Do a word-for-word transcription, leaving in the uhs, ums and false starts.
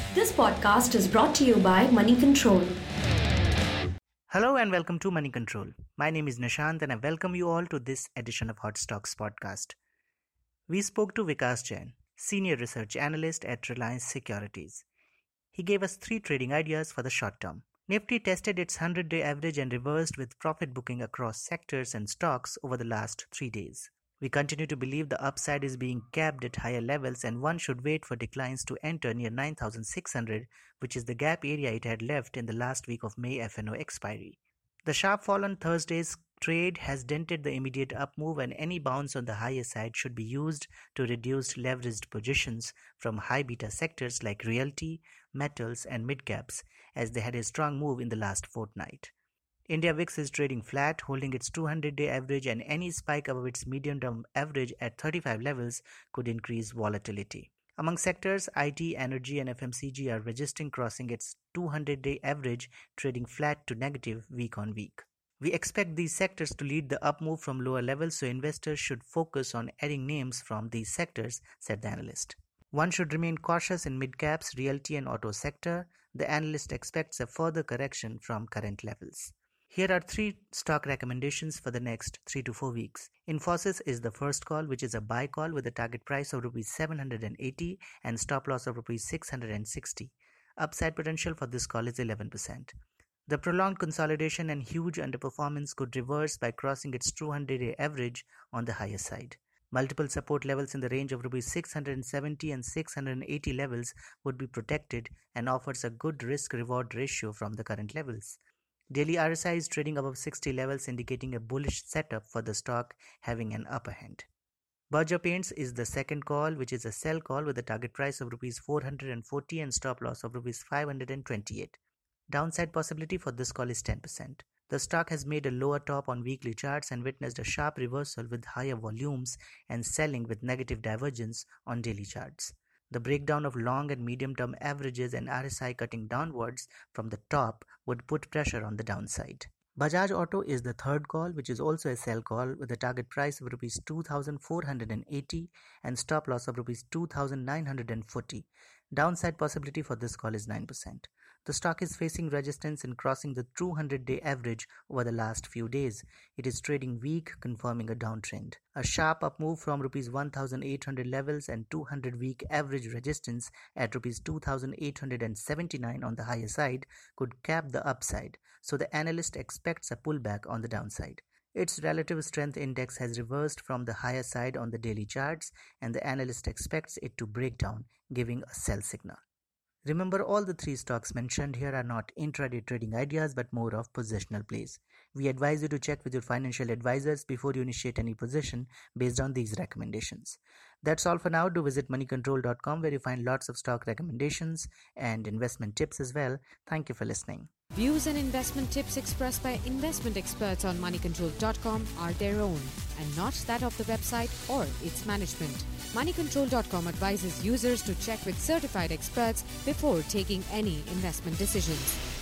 This podcast is brought to you by Money Control. Hello and welcome to Money Control. My name is Nishant and I welcome you all to this edition of Hot Stocks podcast. We spoke to Vikas Jain, Senior Research Analyst at Reliance Securities. He gave us three trading ideas for the short term. Nifty tested its hundred-day average and reversed with profit booking across sectors and stocks over the last three days. We continue to believe the upside is being capped at higher levels and one should wait for declines to enter near nine thousand six hundred, which is the gap area it had left in the last week of May F N O expiry. The sharp fall on Thursday's trade has dented the immediate up move and any bounce on the higher side should be used to reduce leveraged positions from high beta sectors like realty, metals and mid-caps as they had a strong move in the last fortnight. India V I X is trading flat, holding its two hundred day average and any spike above its medium-term average at thirty-five levels could increase volatility. Among sectors, I T, energy and F M C G are registering crossing its two hundred day average, trading flat to negative week on week. We expect these sectors to lead the up move from lower levels, so investors should focus on adding names from these sectors, said the analyst. One should remain cautious in mid-caps, realty and auto sector. The analyst expects a further correction from current levels. Here are three stock recommendations for the next three to four weeks. Infosys is the first call, which is a buy call with a target price of rupees seven hundred eighty and stop loss of rupees six hundred sixty. Upside potential for this call is eleven percent. The prolonged consolidation and huge underperformance could reverse by crossing its two hundred day average on the higher side. Multiple support levels in the range of rupees six hundred seventy and six hundred eighty levels would be protected and offers a good risk-reward ratio from the current levels. Daily R S I is trading above sixty levels, indicating a bullish setup for the stock having an upper hand. Berger Paints is the second call, which is a sell call with a target price of rupees four hundred forty and stop loss of rupees five hundred twenty-eight. Downside possibility for this call is ten percent. The stock has made a lower top on weekly charts and witnessed a sharp reversal with higher volumes and selling with negative divergence on daily charts. The breakdown of long and medium-term averages and R S I cutting downwards from the top would put pressure on the downside. Bajaj Auto is the third call, which is also a sell call with a target price of rupees two thousand four hundred eighty and stop loss of rupees two thousand nine hundred forty. Downside possibility for this call is nine percent. The stock is facing resistance in crossing the two hundred day average over the last few days. It is trading weak, confirming a downtrend. A sharp up move from rupees one thousand eight hundred levels and two hundred week average resistance at rupees two thousand eight hundred seventy-nine on the higher side could cap the upside, so the analyst expects a pullback on the downside. Its relative strength index has reversed from the higher side on the daily charts and the analyst expects it to break down, giving a sell signal. Remember, all the three stocks mentioned here are not intraday trading ideas but more of positional plays. We advise you to check with your financial advisors before you initiate any position based on these recommendations. That's all for now. Do visit money control dot com where you find lots of stock recommendations and investment tips as well. Thank you for listening. Views and investment tips expressed by investment experts on money control dot com are their own and not that of the website or its management. money control dot com advises users to check with certified experts before taking any investment decisions.